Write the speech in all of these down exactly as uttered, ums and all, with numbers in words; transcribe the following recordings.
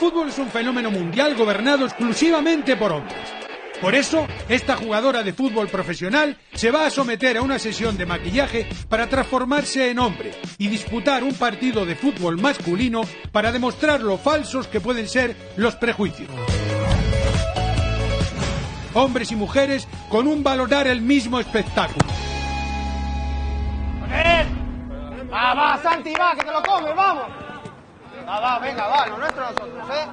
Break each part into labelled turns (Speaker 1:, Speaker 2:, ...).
Speaker 1: fútbol es un fenómeno mundial gobernado exclusivamente por hombres. Por eso, esta jugadora de fútbol profesional se va a someter a una sesión de maquillaje para transformarse en hombre y disputar un partido de fútbol masculino para demostrar lo falsos que pueden ser los prejuicios. Hombres y mujeres con un valorar el mismo espectáculo.
Speaker 2: Va, va, Santi, va, que te lo comes, vamos. Va, va, venga, va, lo nuestro nosotros, ¿eh?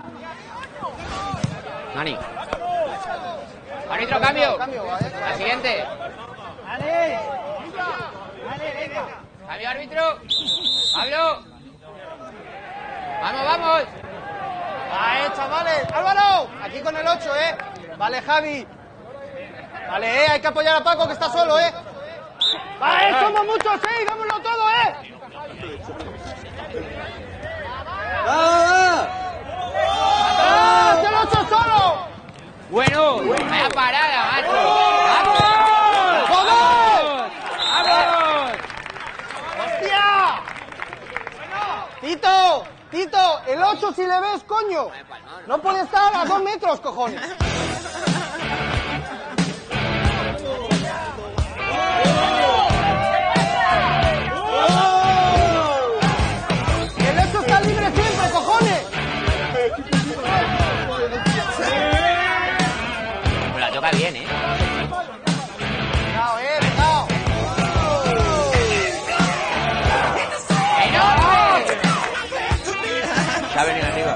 Speaker 3: Nani. Árbitro, cambio.
Speaker 2: Cambio, va, ¿eh?
Speaker 3: La siguiente.
Speaker 2: Dale. Dale, venga.
Speaker 3: Cambio, árbitro. Pablo. Vamos, vamos.
Speaker 2: Va, eh, chavales. Álvaro, aquí con el ocho, ¿eh? Vale, Javi. Vale, eh, hay que apoyar a Paco, que está solo, ¿eh? Va, eh, somos muchos, ¿eh? Dámoslo todo, ¿eh? ¡Va, va! ¡El ocho solo!
Speaker 3: Bueno, vaya parada, macho.
Speaker 2: ¡Vamos! ¡Joder!
Speaker 3: ¡Vamos!
Speaker 2: ¡Hostia! Tito, Tito, el ocho si le ves, coño. No puede estar a dos metros, cojones. El ocho está libre siempre, cojones.
Speaker 3: Pues la toca bien, ¿eh?
Speaker 2: Cuidado, eh, cuidado.
Speaker 3: ¡Enorme! Se ha venido arriba.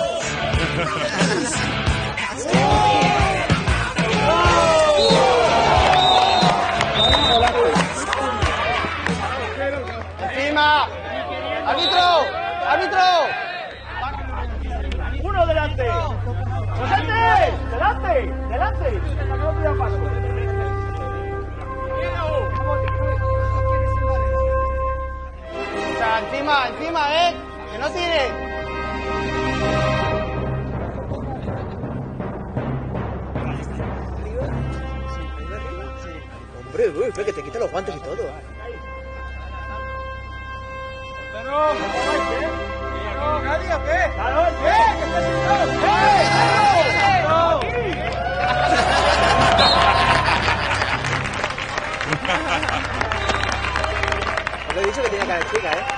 Speaker 2: Encima. ¡Árbitro! ¡Árbitro!
Speaker 4: ¡Uno delante! ¡Delante! ¡Delante! ¡Delante! No pida paso.
Speaker 2: O sea, encima, encima, ¿eh? Que no tire.
Speaker 5: Hombre, uy, que te quita los guantes y todo.
Speaker 4: ¡Pero! ¡No, nadie! ¿Qué? ¡Claro! ¿Qué? ¡Que estás sentado! ¡Eh!
Speaker 5: Os lo he dicho que tenía cara de chica, ¿eh?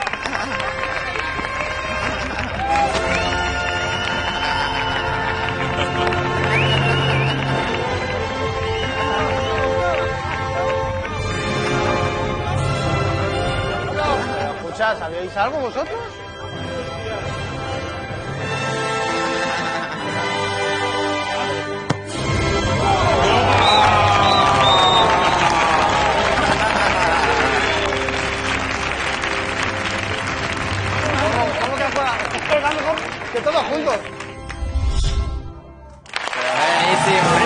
Speaker 2: Escuchad, ¿sabíais algo vosotros? ¿Cómo que juega? Que todos juntos.
Speaker 3: Buenísimo.